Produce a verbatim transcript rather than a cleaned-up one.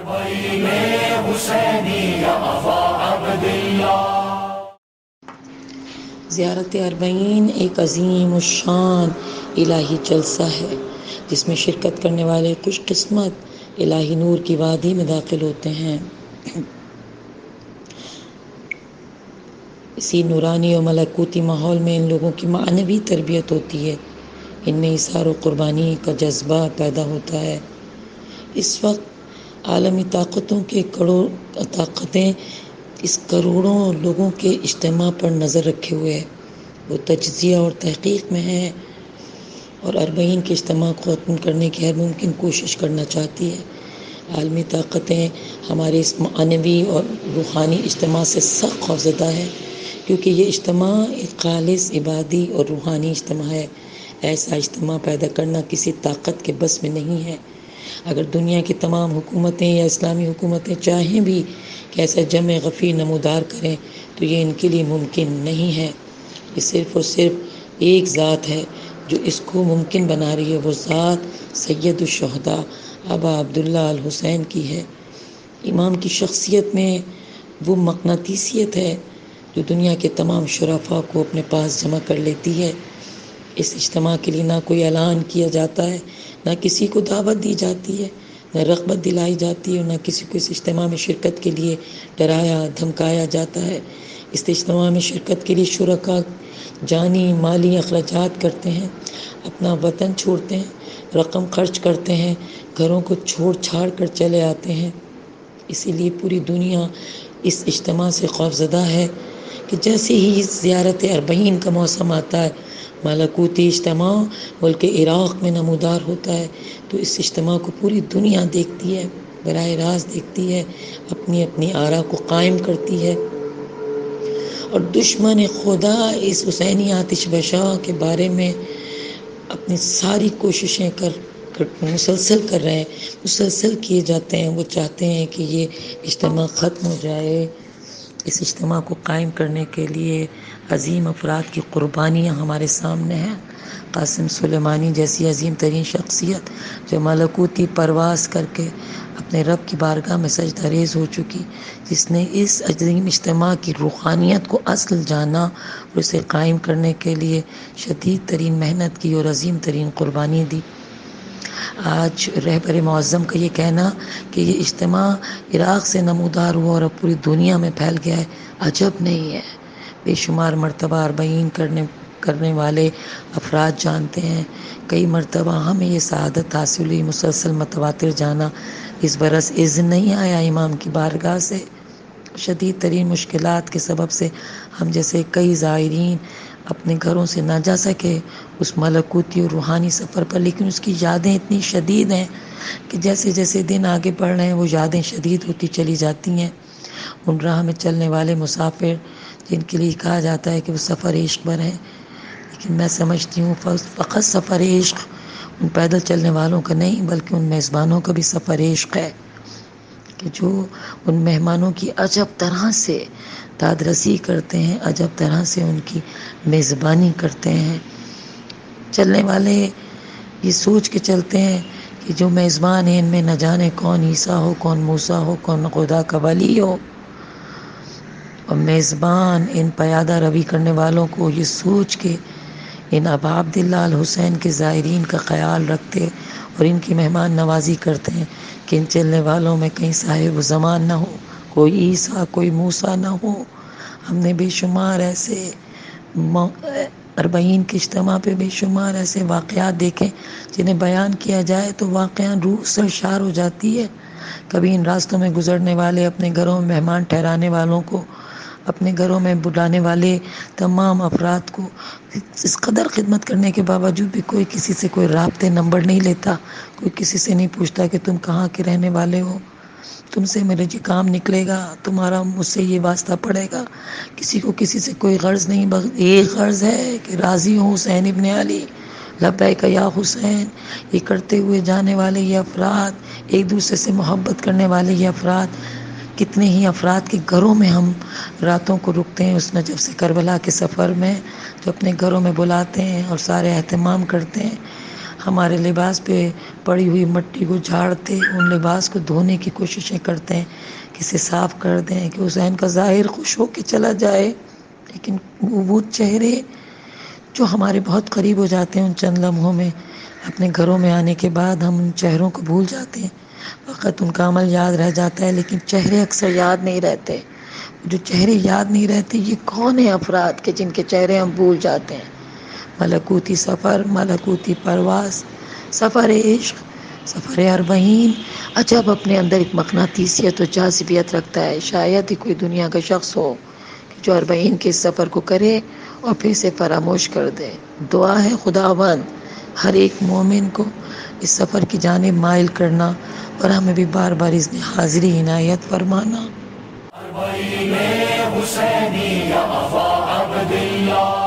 زیارت اربعین ایک عظیم الشان الہی جلسہ ہے جس میں شرکت کرنے والے خوش قسمت الہی نور کی وادی میں داخل ہوتے ہیں۔ اسی نورانی و ملکوتی ماحول میں ان لوگوں کی معنوی تربیت ہوتی ہے، ان میں اثار و قربانی کا جذبہ پیدا ہوتا ہے۔ اس وقت عالمی طاقتوں کے کروڑ طاقتیں اس کروڑوں لوگوں کے اجتماع پر نظر رکھے ہوئے ہیں، وہ تجزیہ اور تحقیق میں ہیں اور اربعین کے اجتماع کو ختم کرنے کی ہر ممکن کوشش کرنا چاہتی ہے۔ عالمی طاقتیں ہمارے اس معنوی اور روحانی اجتماع سے سخت خوفزدہ ہیں، کیونکہ یہ اجتماع ایک خالص عبادی اور روحانی اجتماع ہے۔ ایسا اجتماع پیدا کرنا کسی طاقت کے بس میں نہیں ہے۔ اگر دنیا کی تمام حکومتیں یا اسلامی حکومتیں چاہیں بھی کہ ایسا جمع غفیر نمودار کریں تو یہ ان کے لیے ممکن نہیں ہے۔ یہ صرف اور صرف ایک ذات ہے جو اس کو ممکن بنا رہی ہے، وہ ذات سید الشہداء ابا عبداللہ الحسین کی ہے۔ امام کی شخصیت میں وہ مقناطیسیت ہے جو دنیا کے تمام شرفاء کو اپنے پاس جمع کر لیتی ہے۔ اس اجتماع کے لیے نہ کوئی اعلان کیا جاتا ہے، نہ کسی کو دعوت دی جاتی ہے، نہ رغبت دلائی جاتی ہے، اور نہ کسی کو اس اجتماع میں شرکت کے لیے ڈرایا دھمکایا جاتا ہے۔ اس اجتماع میں شرکت کے لیے شرکاء جانی مالی اخراجات کرتے ہیں، اپنا وطن چھوڑتے ہیں، رقم خرچ کرتے ہیں، گھروں کو چھوڑ چھاڑ کر چلے آتے ہیں۔ اسی لیے پوری دنیا اس اجتماع سے خوفزدہ ہے کہ جیسے ہی زیارت اربعین کا موسم آتا ہے، ملکوتی اجتماع ملک عراق میں نمودار ہوتا ہے، تو اس اجتماع کو پوری دنیا دیکھتی ہے، براہ راست دیکھتی ہے، اپنی اپنی آرا کو قائم کرتی ہے، اور دشمن خدا اس حسینی آتش بشاں کے بارے میں اپنی ساری کوششیں کر کر مسلسل کر رہے ہیں، مسلسل کیے جاتے ہیں۔ وہ چاہتے ہیں کہ یہ اجتماع ختم ہو جائے۔ اس اجتماع کو قائم کرنے کے لیے عظیم افراد کی قربانیاں ہمارے سامنے ہیں۔ قاسم سلیمانی جیسی عظیم ترین شخصیت جو ملکوتی پرواز کر کے اپنے رب کی بارگاہ میں سجدہ ریز ہو چکی، جس نے اس عظیم اجتماع کی روحانیت کو اصل جانا اور اسے قائم کرنے کے لیے شدید ترین محنت کی اور عظیم ترین قربانی دی۔ آج رہبر معظم کا یہ کہنا کہ یہ اجتماع عراق سے نمودار ہوا اور اب پوری دنیا میں پھیل گیا ہے، عجب نہیں ہے۔ بے شمار مرتبہ اربعین کرنے کرنے والے افراد جانتے ہیں، کئی مرتبہ ہمیں یہ سعادت حاصل ہوئی، مسلسل متواتر جانا اس برس اذن نہیں آیا امام کی بارگاہ سے۔ شدید ترین مشکلات کے سبب سے ہم جیسے کئی زائرین اپنے گھروں سے نہ جا سکے اس ملکوتی اور روحانی سفر پر، لیکن اس کی یادیں اتنی شدید ہیں کہ جیسے جیسے دن آگے بڑھ رہے ہیں وہ یادیں شدید ہوتی چلی جاتی ہیں۔ ان راہ میں چلنے والے مسافر جن کے لیے کہا جاتا ہے کہ وہ سفر عشق پر ہیں، لیکن میں سمجھتی ہوں فقط سفر عشق ان پیدل چلنے والوں کا نہیں بلکہ ان میزبانوں کا بھی سفر عشق ہے کہ جو ان مہمانوں کی عجب طرح سے دادرسی کرتے ہیں، عجب طرح سے ان کی میزبانی کرتے ہیں۔ چلنے والے یہ سوچ کے چلتے ہیں کہ جو میزبان ہیں ان میں نہ جانے کون عیسیٰ ہو، کون موسیٰ ہو، کون خدا کا ولی ہو، اور میزبان ان پیادہ روی کرنے والوں کو یہ سوچ کے ان ابا عبداللہ الحسین کے زائرین کا خیال رکھتے اور ان کی مہمان نوازی کرتے ہیں کہ ان چلنے والوں میں کہیں صاحب زمان نہ ہو، کوئی عیسیٰ کوئی موسیٰ نہ ہو۔ ہم نے بے شمار ایسے اربعین کے اجتماع پہ بے شمار ایسے واقعات دیکھیں جنہیں بیان کیا جائے تو واقعہ روح سرشار ہو جاتی ہے۔ کبھی ان راستوں میں گزرنے والے اپنے گھروں میں مہمان ٹھہرانے والوں کو، اپنے گھروں میں بلانے والے تمام افراد کو اس قدر خدمت کرنے کے باوجود بھی کوئی کسی سے کوئی رابطے نمبر نہیں لیتا، کوئی کسی سے نہیں پوچھتا کہ تم کہاں کے رہنے والے ہو، تم سے میرے جی کام نکلے گا، تمہارا مجھ سے یہ واسطہ پڑے گا۔ کسی کو کسی سے کوئی غرض نہیں، بس ایک غرض ہے کہ راضی ہوں حسین ابن علی، لبیک یا حسین۔ یہ کرتے ہوئے جانے والے یہ افراد، ایک دوسرے سے محبت کرنے والے یہ افراد، کتنے ہی افراد کے گھروں میں ہم راتوں کو رکتے ہیں اس نجف سے کربلا کے سفر میں، جو اپنے گھروں میں بلاتے ہیں اور سارے اہتمام کرتے ہیں۔ ہمارے لباس پہ پڑی ہوئی مٹی کو جھاڑتے، ان لباس کو دھونے کی کوششیں کرتے ہیں کہ اسے صاف کر دیں کہ حسین کا ظاہر خوش ہو کے چلا جائے، لیکن وہ چہرے جو ہمارے بہت قریب ہو جاتے ہیں ان چند لمحوں میں، اپنے گھروں میں آنے کے بعد ہم ان چہروں کو بھول جاتے ہیں. وقت ان کا عمل یاد رہ جاتا ہے لیکن چہرے اکثر یاد نہیں رہتے. جو چہرے یاد نہیں رہتے یہ کون ہیں افراد کے جن کے چہرے ہم بھول جاتے ہیں؟ ملکوتی سفر، ملکوتی پرواز، سفر عشق، سفر اربعین عجب اپنے اندر ایک مقناطیسیت و جاذبیت رکھتا ہے. شاید ہی کوئی دنیا کا شخص ہو جو اربعین کے اس سفر کو کرے اور پھر سے فراموش کر دے. دعا ہے خداوند ہر ایک مومن کو اس سفر کی جانب مائل کرنا اور ہمیں بھی بار بار اس میں حاضری عنایت فرمانا. اربعین حسینی یا ابا عبداللہ